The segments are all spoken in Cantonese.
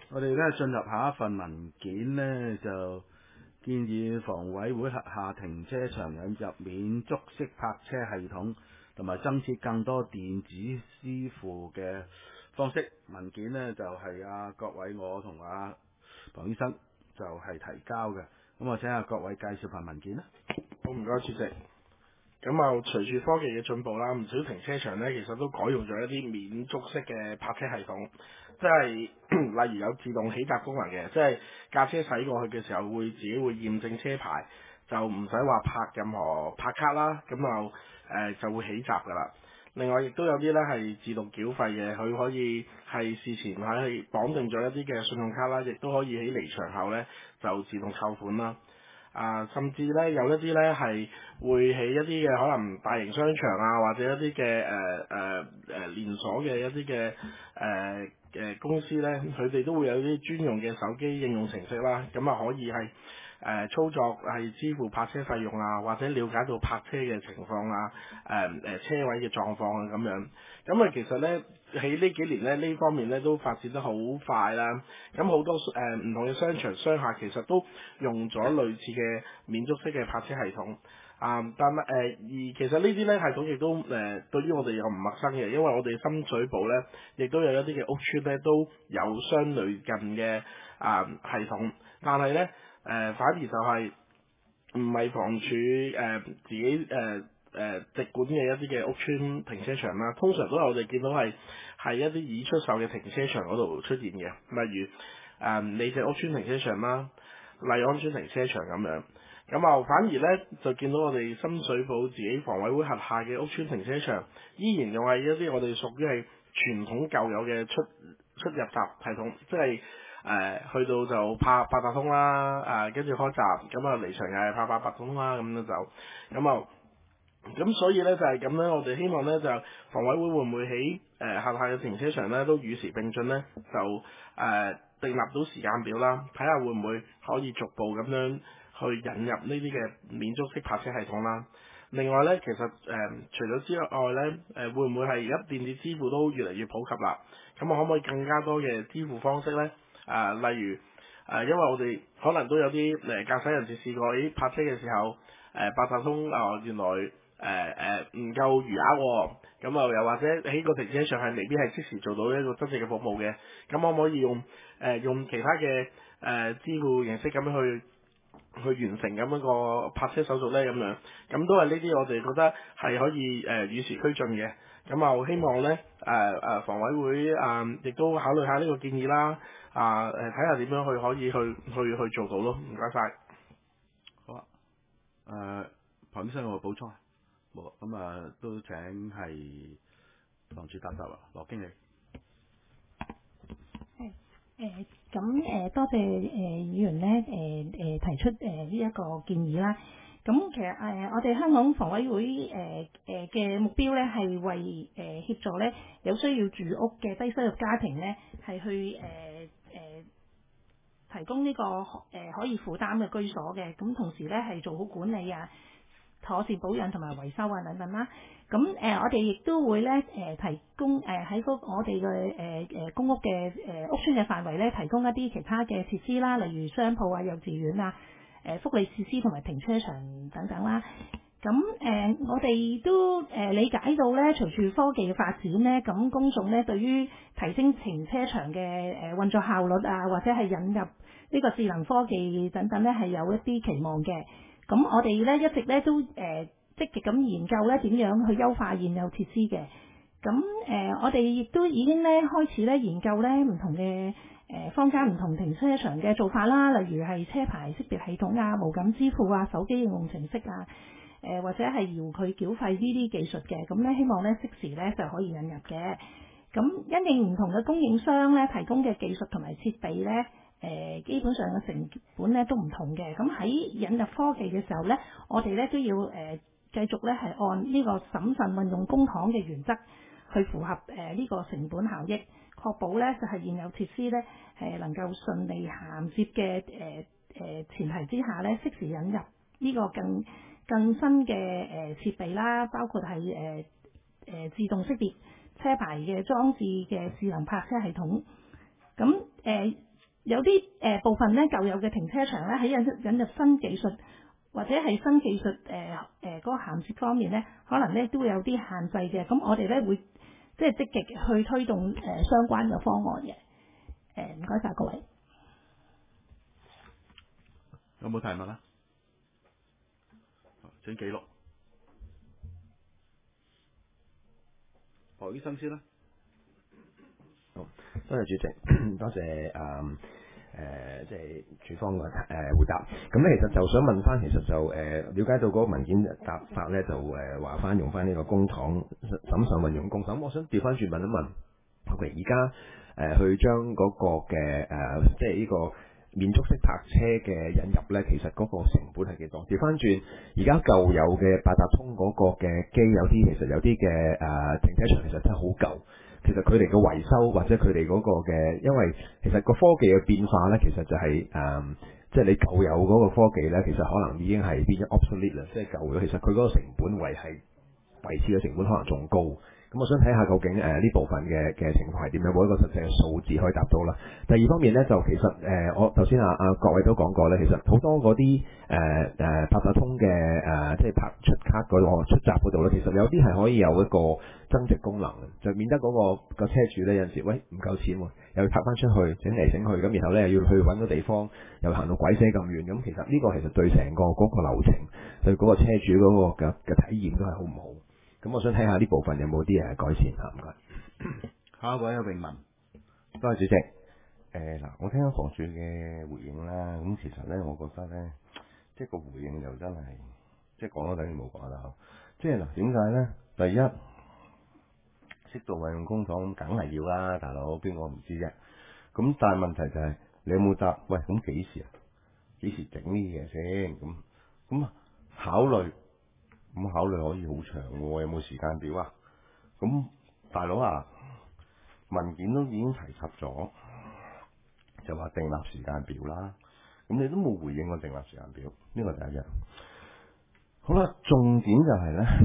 我哋咧進入下一份文件呢，就建議房委會轄下停車場引入免觸式泊車系統，同埋增設更多電子支付嘅方式。文件呢就係各位我同龐醫生就係提交嘅。咁我請各位介紹份文件啦。 好，唔該，主席。咁啊，隨住科技嘅進步啦，唔少停車場咧，其實都改用咗一啲免觸式嘅泊車系統，即係例如有自動起閘功能嘅，即係架車駛過去嘅時候自己會驗證車牌，就唔使話拍任何拍卡啦，咁就會起閘噶啦。另外亦都有啲咧係自動繳費嘅，佢可以係事前係綁定咗一啲嘅信用卡啦，亦都可以喺離場後咧就自動扣款啦。甚至咧有一啲咧係會喺一啲嘅可能大型商場啊，或者一啲嘅連鎖嘅一啲嘅公司咧，佢哋都會有啲專用嘅手機應用程式啦，咁啊可以係操作係支付泊車費用啊，或者了解到泊車嘅情況啊，車位嘅狀況啊咁樣。咁啊其實咧喺呢幾年咧呢方面咧都發展得好快啦。咁好多唔同嘅商場商客其實都用咗類似嘅免觸式嘅泊車系統。但係而其實呢啲咧系統亦都對於我哋又唔陌生嘅，因為我哋深水埗咧亦都有一啲嘅屋邨咧都有相類近嘅系統，但係咧反而就係唔係房署自己直管嘅一啲嘅屋邨停車場啦，通常都係我哋見到係一啲已出售嘅停車場嗰度出現嘅，例如李鄭屋邨停車場啦、麗安邨停車場咁樣。咁反而咧就見到我哋深水埗自己房委會轄下嘅屋邨停車場，依然用係一啲我哋屬於係傳統舊有嘅出入閘系統，即係去到就拍八達通啦，跟住開閘，咁離場又係拍八達通啦，咁樣就咁所以咧就係咁咧，我哋希望咧就房委會會唔會喺轄下嘅停車場咧都與時並進咧，就訂立到時間表啦，睇下會唔會可以逐步咁樣去引入呢啲嘅免觸式泊車系統啦。另外咧，其實除咗之外咧，會唔會係而家電子支付都越嚟越普及啦？咁我可唔可以更加多嘅支付方式咧？例如因為我哋可能都有啲駕駛人士試過，咦泊車嘅時候八達通原來唔夠餘額喎，咁又或者喺個停車場係未必係即時做到一個真正嘅服務嘅，咁可唔可以用其他嘅支付形式咁樣去完成咁樣個泊車手續呢？咁樣，咁都係呢啲我哋覺得係可以與時俱進嘅，咁希望呢房委會亦都考慮下呢個建議啦，睇下點樣可以去做到咯，唔該晒。 好龐醫生有冇補充啊？冇，咁都請係房署答答啦，羅經理。 多謝議員咧提出呢一個建議啦。咁其實我哋香港房委會嘅目標咧係為協助咧有需要住屋嘅低收入家庭咧係去提供呢個可以負擔嘅居所嘅，咁同時咧係做好管理啊、妥善保養同埋維修啊等等啦。咁我哋亦都會咧提供喺我哋嘅公屋嘅屋邨嘅範圍咧，提供一啲其他嘅設施啦，例如商鋪啊、幼稚園啊、福利設施同埋停車場等等啦。咁我哋都理解到咧，隨住科技嘅發展咧，咁公眾咧對於提升停車場嘅運作效率啊，或者係引入呢個智能科技等等咧，係有一啲期望嘅。咁我哋咧一直咧都積極咁研究咧點樣去優化現有設施嘅。咁我哋亦都已經咧開始咧研究咧唔同嘅坊間唔同停車場嘅做法啦，例如係車牌識別系統啊、無感支付啊、手機應用程式啊。或者係遙距繳費呢啲技術嘅，咁咧希望咧適時咧就可以引入嘅。咁因應唔同嘅供應商咧提供嘅技術同埋設備咧，基本上嘅成本咧都唔同嘅。咁喺引入科技嘅時候咧，我哋咧都要繼續咧係按呢個審慎運用公帑嘅原則去符合呢個成本效益，確保咧就係現有設施咧能夠順利銜接嘅前提之下咧，適時引入呢個更新嘅設備啦，包括係自動識別車牌嘅裝置嘅智能泊車系統。咁有啲部分咧舊有嘅停車場咧喺引入新技術或者係新技術嗰個銜接方面咧，可能咧都會有啲限制嘅。咁我哋咧會即係積極去推動相關嘅方案嘅。唔該晒各位。 有冇提問啊？請記錄。何醫生先啦。 好，多謝主席，多謝即係署方嘅回答。咁咧，其實就想問翻，其實就了解到嗰個文件答法咧，就話翻用翻呢個公帑審慎運用公帑。我想調翻轉問一問，而家去將嗰個嘅即係呢個免觸式泊車嘅引入咧，其實嗰個成本係幾多？調翻轉，而家舊有嘅八達通嗰個嘅機，其實有啲嘅停車場其實真係好舊。其實佢哋嘅維修或者佢哋嗰個嘅，因為其實個科技嘅變化咧，其實就係即係你舊有嗰個科技咧，其實可能已經係變咗 obsolete 啦，即係舊咗。其實佢嗰個成本維持嘅成本可能仲高。咁我想睇下究竟呢部分嘅情況係點樣，冇一個實際嘅數字可以答到啦。第二方面咧，就其實我頭先各位都講過咧，其實好多嗰啲八達通嘅即係拍出卡嗰個出閘嗰度咧，其實有啲係可以有一個增值功能嘅，就免得嗰個車主咧有陣時喂唔夠錢喎，又要拍翻出去整嚟整去，咁然後咧又要去揾個地方，又行到鬼死咁遠，咁其實呢個其實對成個嗰個流程，對嗰個車主嗰個嘅體驗都係好唔好？咁我想睇下呢部分有冇啲改善嚇，唔該。 下一位有榮文， 多謝主席。嗱，我聽咗房署嘅回應啦，咁其實咧，我覺得咧，即係個回應就真係，即係講咗等於冇講啦。即係嗱，點解咧？第一，適度運用公帑，梗係要啦，大佬邊個唔知啫？咁但係問題就係，你有冇答？喂，咁幾時啊？幾時整呢啲嘢先？咁考慮。咁考慮可以好長喎，有冇時間表啊？咁大佬啊，文件都已經提及咗，就話訂立時間表啦。咁你都冇回應我訂立時間表，呢個第一樣。好啦，重點就係咧，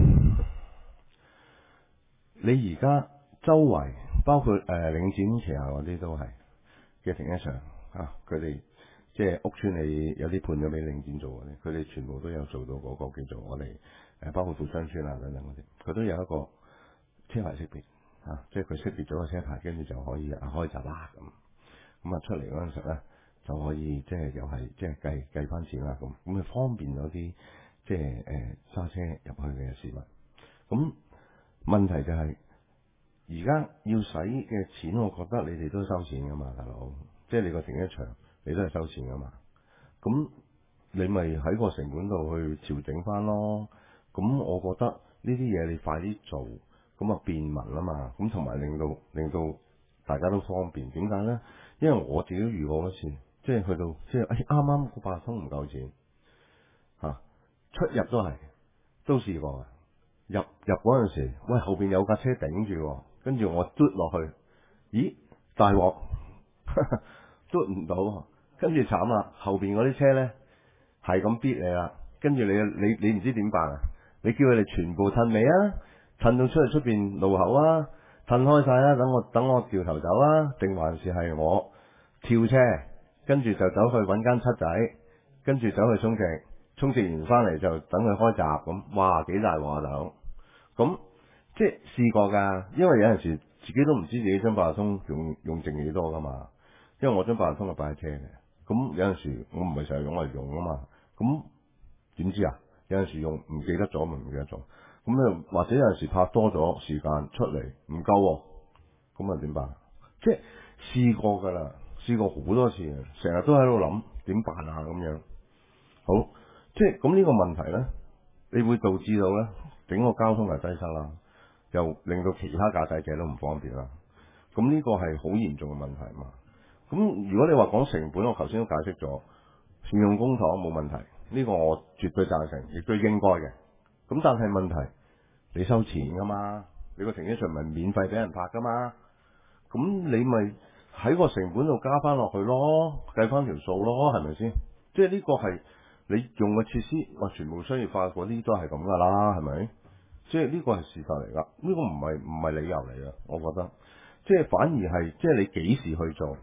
你而家周圍包括領展旗下嗰啲都係嘅停車場啊，佢哋即係屋邨，你有啲判咗俾領展做嘅咧，佢哋全部都有做到嗰個叫做我哋。包括富商村啊等等嗰啲，佢都有一個車牌識別啊，即係佢識別咗個車牌，跟住就可以開閘啦咁出嚟嗰陣時咧就可以即係又係即係計翻錢啦咁就方便咗啲即係揸車入去嘅市民。咁問題就係而家要使嘅錢，我覺得你哋都收錢噶嘛，大佬，即係你個停車場你都係收錢噶嘛，咁你咪喺個成本度去調整翻咯。咁我覺得呢啲嘢你快啲做，咁便民啊嘛，咁同埋令到大家都方便。點解咧？因為我自己都遇過一次，即係去到即係啱啱個八達通唔夠錢嚇，出入都試過嘅。入嗰陣時，喂後邊有架車頂住，跟住我嘟落去，咦大鑊，嘟唔到，跟住慘啦，後邊嗰啲車咧係咁逼你啦，跟住你唔知點辦啊？你叫佢哋全部褪尾啊，褪到出邊路口啊，褪開晒啦，等我掉頭走啊，定還是係我跳車，跟住就走去揾間七仔，跟住走去充值完翻嚟就等佢開閘咁，哇幾大鑊啊大佬！咁即係試過㗎，因為有陣時自己都唔知自己張八達通用剩幾多㗎嘛，因為我張八達通係擺喺車嘅，咁有陣時我唔係成日用嚟用啊嘛，咁點知啊？有陣時用唔記得咗咪唔記得咗，咁咧或者有陣時拍多咗時間出嚟唔夠，咁啊點辦？即係試過㗎啦，試過好多次，成日都喺度諗點辦啊咁樣。好，即係咁呢個問題咧，你會導致到咧整個交通係擠塞啦，又令到其他駕駛者都唔方便啦。咁呢個係好嚴重嘅問題嘛。咁如果你話講成本，我頭先都解釋咗，善用公帑冇問題。呢個我絕對贊成，亦都應該嘅。咁但係問題，你收錢㗎嘛？你個停車場咪免費俾人泊㗎嘛？咁你咪喺個成本度加翻落去咯，計翻條數咯，係咪先？即係呢個係你用嘅設施，哇！全部商業化嗰啲都係咁㗎啦，係咪？即係呢個係事實嚟㗎，呢個唔係理由嚟㗎，我覺得。即係反而係即係你幾時去做，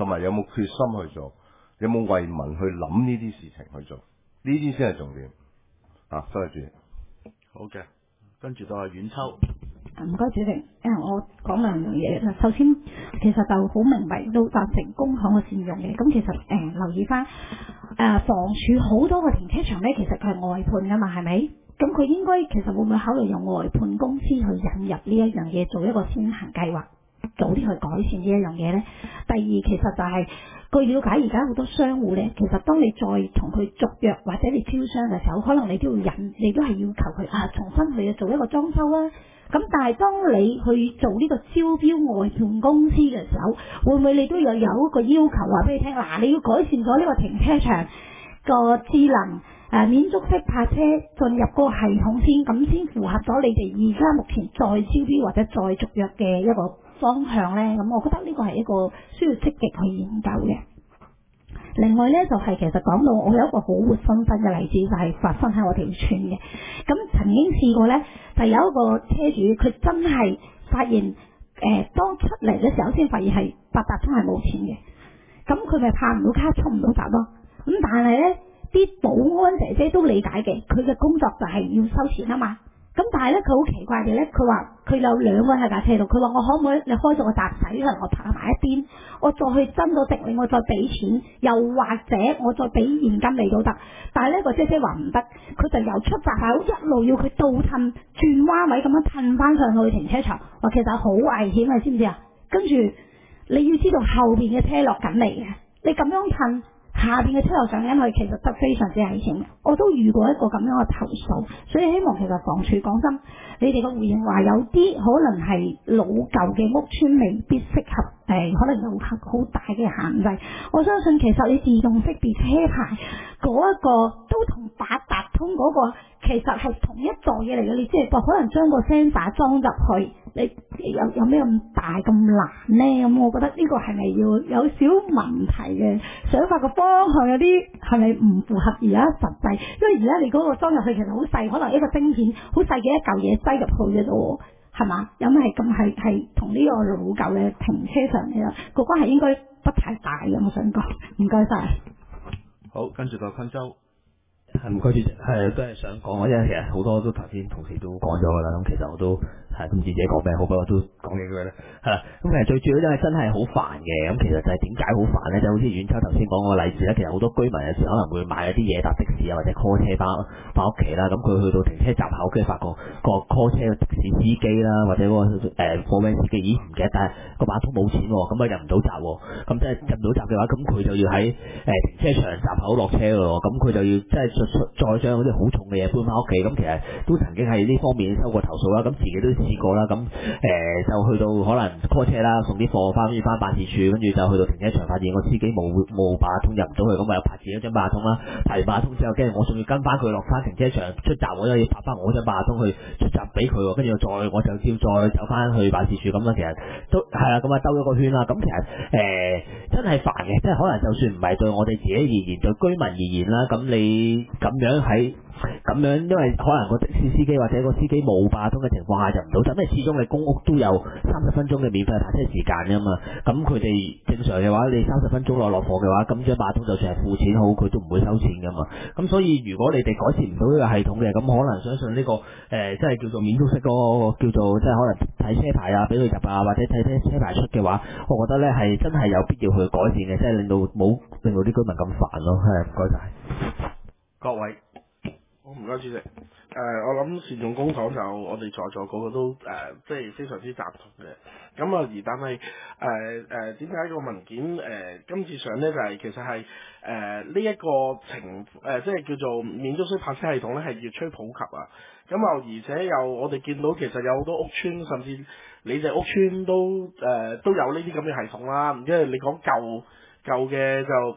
同埋有冇決心去做，有冇為民去諗呢啲事情去做，呢啲先係重點。啊，多謝主席。 好嘅，跟住到阿阮秋。 唔該主席，我講兩樣嘢啦。首先，其實就好明白都達成公帑嘅善用嘅。咁其實留意翻房署好多個停車場咧，其實佢係外判噶嘛，係咪？咁佢應該其實會唔會考慮用外判公司去引入呢一樣嘢，做一個先行計劃，早啲去改善呢一樣嘢咧？第二，其實就係、據了解，而家好多商戶咧，其實當你再同佢續約或者你招商嘅時候，可能你都要你都係要求佢重新去做一個裝修啊。咁但係當你去做呢個招標外判公司嘅時候，會唔會你都有一個要求話俾你聽？你要改善咗呢個停車場個智能免觸式泊車進入個系統先，咁先符合咗你哋而家目前再招標或者再續約嘅一個方向呢？咁我覺得呢個係一個需要積極去研究嘅。另外呢，就係、其實講到我有一個好活生生嘅例子，就係、發生喺我條村嘅。咁曾經試過呢，就有一個車主，佢真係發現當出嚟嘅時候先發現係八達通係冇錢嘅，咁佢咪拍唔到卡，充唔到閘咯。咁但係呢啲保安姐姐都理解嘅，佢嘅工作就係要收錢啊嘛。咁但係咧，佢好奇怪嘅咧，佢話佢有兩個人喺架車度，佢話我可唔可以你開咗個閘仔，可能我泊埋一邊，我再去增到值令，我再俾錢，又或者我再俾現金你都得。但係呢個姐姐話唔得，佢就由出閘口一路要佢倒褪轉彎位咁樣褪翻上去停車場，話其實好危險啊，知唔知啊？跟住你要知道後邊嘅車落緊嚟嘅，你咁樣褪。下邊嘅車又上緊去，其實得非常之危險嘅。我都遇過一個咁樣嘅投訴，所以希望其實房署講真，你哋嘅回應話有啲可能係老舊嘅屋邨未必適合可能有好大嘅限制。我相信其實你自動識別車牌嗰一個都同八達通嗰個其實係同一座嘢嚟嘅，你即係可能將個 sensor 裝入去，你有咩咁大咁難呢？咁我覺得呢個係咪要有少問題嘅想法，個方向有啲係咪唔符合而家實際？因為而家你嗰個裝入去其實好細，可能一個晶片好細嘅一嚿嘢擠入去嘅啫，係嘛？有咩係咁係同呢個老舊嘅停車場嘅個關係應該不太大嘅，我想講。唔該晒。 好，跟住到昆州。 唔該主席，都係想講，因為其實好多都頭先同事都講咗㗎啦，咁其實我都唔知自己講咩好，不過都講幾句啦，係啦。咁其實最主要因為真係好煩嘅，咁其實就係點解好煩咧？就好似遠秋頭先講個例子咧，其實好多居民有時可能會買一啲嘢搭的士啊，或者 call 車翻屋企啦，咁佢去到停車閘口，跟住發覺個 call 車嘅的士司機啦，或者嗰個貨運司機，唔記得帶個八達通冇錢喎，咁啊入唔到閘喎，咁即係入唔到閘嘅話，咁佢就要喺停車場閘口落車㗎咯，咁佢就要即係再將嗰啲好重嘅嘢搬翻屋企，咁其實都曾經喺呢方面收過投訴啦，咁自己都試過啦，咁就去到可能 call 車啦，送啲貨翻辦事處，跟住就去到停車場發現個司機冇八達通入唔到去，咁咪又拍自己張八達通啦，拍完八達通之後，跟住我仲要跟翻佢落翻停車場出閘，我又要拍翻我張八達通去出閘俾佢，跟住我就要再走翻去辦事處，咁啊其實都係啦，咁啊兜咗個圈啦，咁其實真係煩嘅，即係可能就算唔係對我哋自己而言，對居民而言啦，咁你咁樣咁樣，因為可能個的士司機或者個司機冇八達通嘅情況下入唔到閘，因為始終你公屋都有30分鐘嘅免費泊車時間㗎嘛，咁佢哋正常嘅話，你30分鐘落貨嘅話，咁張八達通就算係付錢好，佢都唔會收錢㗎嘛。咁所以如果你哋改善唔到呢個系統嘅，咁可能相信呢個即係叫做免觸式嗰個叫做即係可能睇車牌啊，俾佢入啊，或者睇車牌出嘅話，我覺得咧係真係有必要去改善嘅，即係令到啲居民咁煩咯。係，唔該晒。 各位。 好，唔該主席。我諗善用公帑就我哋在座個個都即係非常之贊同嘅。咁啊，而但係點解個文件今次上咧就係、其實係呢一個即係叫做免觸式泊車系統咧係越趨普及啊。咁啊，而且我哋見到其實有好多屋邨，甚至你哋屋邨都有呢啲咁嘅系統啦。因為你講舊嘅就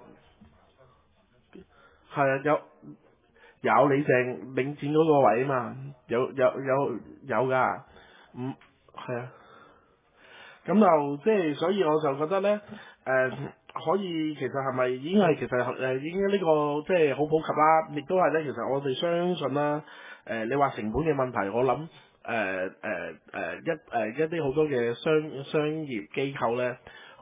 係啊有李鄭領展嗰個位啊嘛，有㗎，係啊，咁就即係所以我就覺得咧，可以其實係咪已經係其實已經呢個即係好普及啦，亦都係咧，其實我哋相信啦，你話成本嘅問題，我諗一啲好多嘅商業機構咧，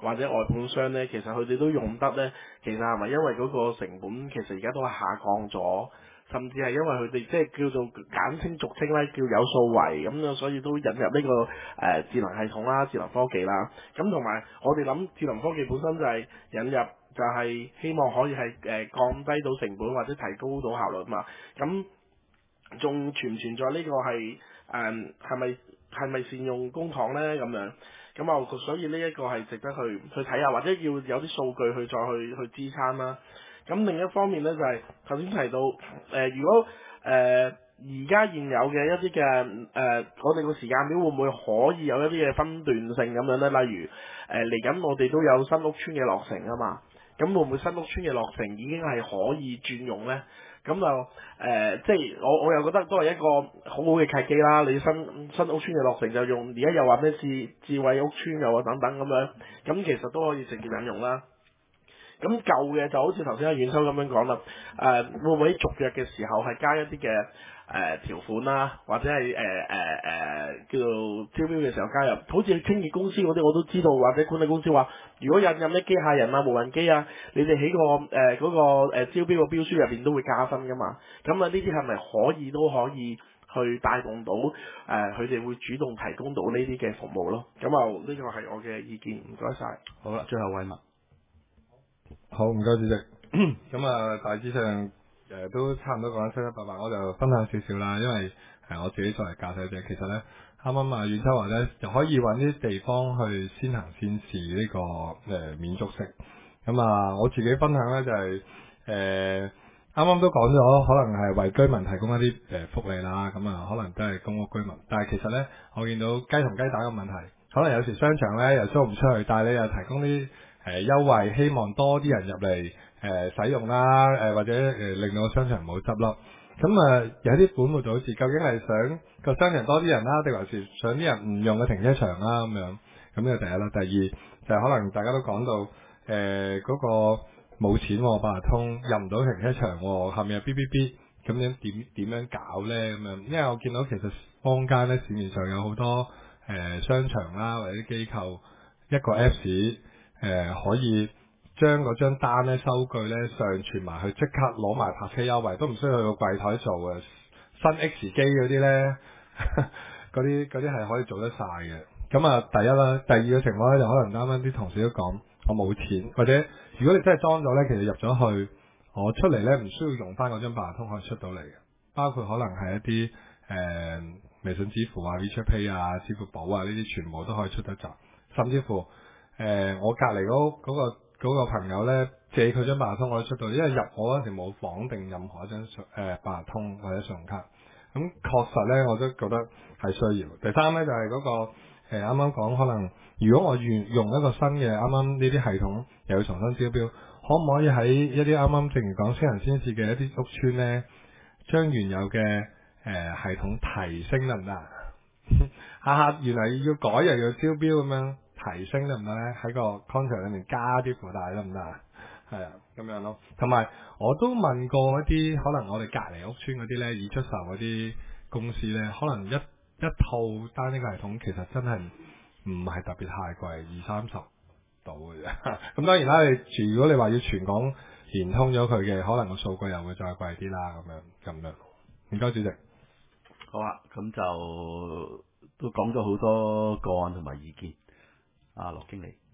或者外判商呢，其實佢哋都用得呢。其實係咪因為嗰個成本其實而家都係下降咗？甚至係因為佢哋即係叫做簡稱俗稱咧，叫有數為咁樣，所以都引入呢個智能系統啦、智能科技啦。咁同埋我哋諗智能科技本身就係引入，就係希望可以係降低到成本或者提高到效率嘛。咁仲存唔存在呢個係係咪善用公帑呢？咁樣咁啊，所以呢一個係值得去睇下，或者要有啲數據去再去支撐啦。咁另一方面呢，就係頭先提到如果而家現有嘅一啲嘅我哋個時間表會唔會可以有一啲嘅分段性咁樣呢？例如嚟緊我哋都有新屋邨嘅落成啊嘛，咁會唔會新屋邨嘅落成已經係可以轉用呢？咁就即係我又覺得都係一個好好嘅契機啦。你新屋邨嘅落成就用，而家又話咩智慧屋邨又話等等咁樣，咁其實都可以直接引用啦。咁舊嘅就好似頭先阿遠秋咁樣講啦，會唔會喺續約嘅時候係加一啲嘅條款啦，或者係叫做招標嘅時候加入，好似清潔公司嗰啲我都知道，或者管理公司話，如果引入咩機械人啊、無人機啊，你哋喺個嗰個招標個標書入邊都會加分噶嘛。咁啊，呢啲係咪都可以去帶動到佢哋會主動提供到呢啲嘅服務咯？咁啊，呢個係我嘅意見，唔該晒。 好啦，最後偉文。 好，唔該主席。咁啊，大致上都差唔多講得七七八八，我就分享少少啦。因為我自己作為駕駛者，其實呢，啱啱啊遠秋話呢，就可以揾啲地方去先行先試呢個免觸式。咁啊，我自己分享呢，就係啱啱都講咗，可能係為居民提供一啲福利啦。咁啊，可能都係公屋居民，但係其實呢，我見到雞同雞蛋嘅問題，可能有時商場呢又租唔出去，但係你又提供啲優惠，希望多啲人入嚟使用啦，或者令到個商場唔好執笠。咁啊，有啲本末倒置，究竟係想個商場多啲人啦，定還是想啲人唔用個停車場啦咁樣？咁呢個第一啦。第二就係可能大家都講到嗰個冇錢喎，八達通入唔到停車場喎，後面有 B B B， 咁樣點樣搞呢？咁樣，因為我見到其實坊間呢，市面上有好多商場啦，或者啲機構一個 Apps。可以將嗰張單咧收據咧上傳埋去，即刻攞埋泊車優惠，都唔需要去個櫃台做嘅。新 X 機嗰啲咧，嗰啲係可以做得晒嘅。咁啊，第一啦，第二個情況咧就可能啱啱啲同事都講，我冇錢，或者如果你真係裝咗咧，其實入咗去，我出嚟咧唔需要用翻嗰張八達通可以出到嚟嘅，包括可能係一啲微信支付啊、WeChat Pay 啊、支付寶啊呢啲，全部都可以出得閘，甚至乎。我隔離嗰個朋友呢，借佢張八達通我都出到，因為入我嗰陣時冇綁定任何一張八達通或者信用卡，咁確實呢，我都覺得係需要。第三呢，就係嗰個啱啱講，可能如果我用一個新嘅啱啱呢啲系統又要重新招標，可唔可以喺一啲啱啱正如講先行先試嘅一啲屋邨呢，將原有嘅系統提升得唔得？下下原來要改又要招標咁樣。提升得唔得咧？喺個 contract 裏面加啲附帶得唔得啊？係啊，咁樣咯。同埋我都問過一啲可能我哋隔離屋邨嗰啲咧，已出售嗰啲公司咧，可能一套單呢個系統其實真係唔係特別太貴，20-30度嘅啫。咁當然啦，如果你話要全港連通咗佢嘅，可能個數據又會再貴啲啦。咁樣。唔該，主席。 好啊，咁就都講咗好多個案同埋意見。羅經理。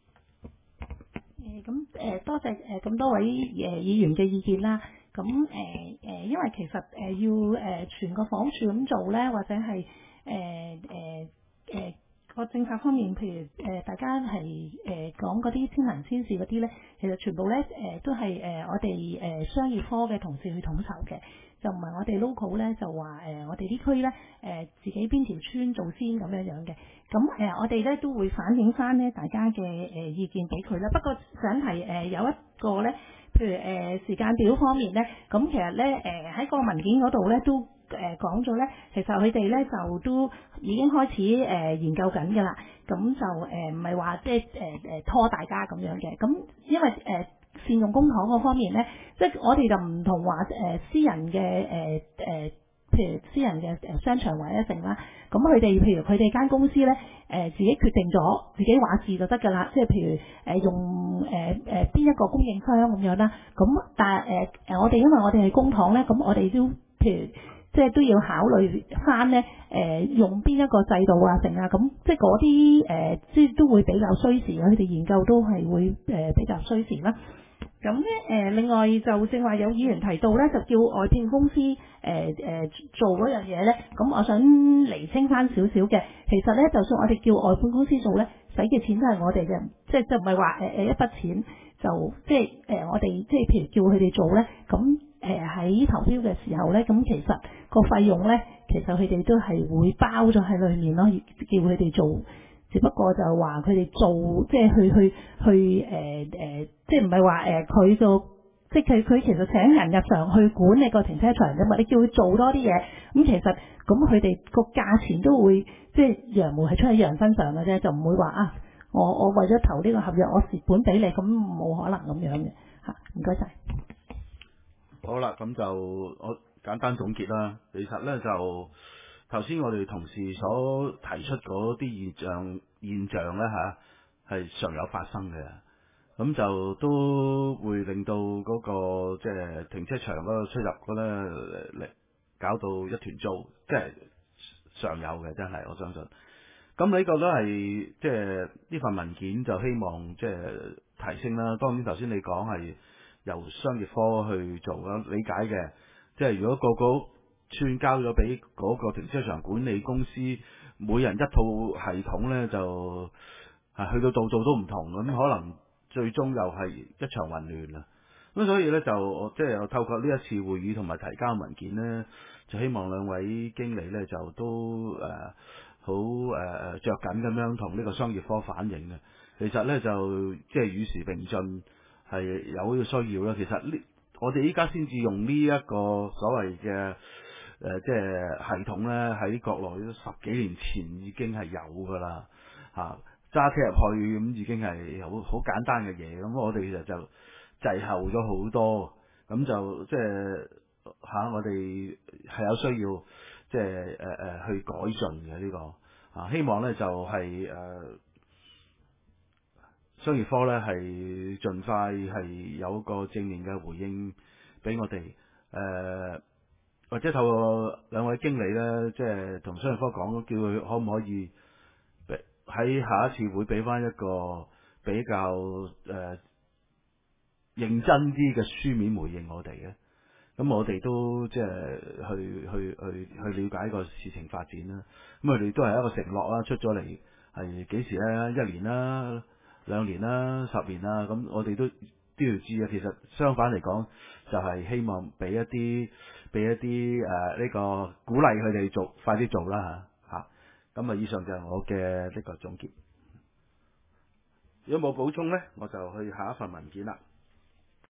多謝咁多位議員嘅意見啦。咁因為其實要全個房署咁做咧，或者係個政策方面，譬如大家係講嗰啲先行先試嗰啲咧，其實全部咧都係我哋商業科嘅同事去統籌嘅。就唔係我哋 local 咧，就話我哋呢區咧自己邊條村做先咁樣樣嘅。咁我哋咧都會反映翻咧大家嘅意見俾佢啦。不過想提有一個咧，譬如時間表方面咧，咁其實咧喺個文件嗰度咧都講咗咧，其實佢哋咧就都已經開始研究緊㗎啦。咁就唔係話即係拖大家咁樣嘅。咁因為善用公帑嗰方面咧，即係我哋就唔同話私人嘅譬如私人嘅商場或者成啦，咁佢哋譬如佢哋間公司咧自己決定咗自己話事就得㗎啦，即係譬如用邊一個供應商咁樣啦，咁但係我哋因為我哋係公帑咧，咁我哋都譬如即係都要考慮翻咧用邊一個制度啊成啊，咁即係嗰啲即係都會比較需時，佢哋研究都係會比較需時啦。咁咧另外就正話有議員提到咧，就叫外聘公司做嗰樣嘢咧，咁我想釐清翻少少嘅。其實咧，就算我哋叫外聘公司做咧，使嘅錢都係我哋嘅，即係就唔係話一筆錢就即係我哋即係譬如叫佢哋做咧，咁喺投標嘅時候咧，咁其實個費用咧，其實佢哋都係會包咗喺裡面咯，叫佢哋做。只不過就話佢哋做即係去即係唔係話佢個即係佢其實請人日常去管理個停車場啫嘛，你叫佢做多啲嘢，咁其實咁佢哋個價錢都會即係羊毛係出喺羊身上嘅啫，就唔會話啊我為咗投呢個合約我蝕本俾你，咁冇可能咁樣嘅嚇。唔該晒。 好啦，咁就我簡單總結啦。其實咧就頭先我哋同事所提出嗰啲現象咧係常有發生嘅，咁就都會令到嗰個即係停車場嗰個出入嗰咧搞到一團糟，即係常有嘅，真係我相信。咁呢個都係即係呢份文件就希望即係提升啦。當然頭先你講係由商業科去做啦，理解嘅。即係如果個個串交咗俾嗰個停車場管理公司，每人一套系統呢，就去到度度都唔同，咁可能最終又係一場混亂啦。咁所以呢，就即係我透過呢一次會議同埋提交文件呢，就希望兩位經理呢，就都好着緊咁樣同呢個商業科反映嘅。其實呢，就即係與時並進係有呢個需要啦。其實呢，我哋依家先至用呢一個所謂嘅即係系統呢，喺國內都10幾年前已經係有㗎啦嚇。揸車入去咁已經係好簡單嘅嘢，咁我哋其實就滯後咗好多，咁就即係我哋係有需要即係去改進嘅呢個希望呢就係商業科呢係盡快係有個正面嘅回應俾我哋或者透過兩位經理呢，即係同商業科講，叫佢可唔可以喺下一次會俾翻一個比較認真啲嘅書面回應我哋嘅，咁我哋都即係去了解個事情發展啦。咁佢哋都係一個承諾啦，出咗嚟係幾時咧？1年啦、2年啦、10年啦，咁我哋都要知啊。其實相反嚟講，就係希望俾一啲呢個鼓勵佢哋做，快啲做啦嚇。咁以上就係我嘅呢個總結。如果冇補充呢，我就去下一份文件啦。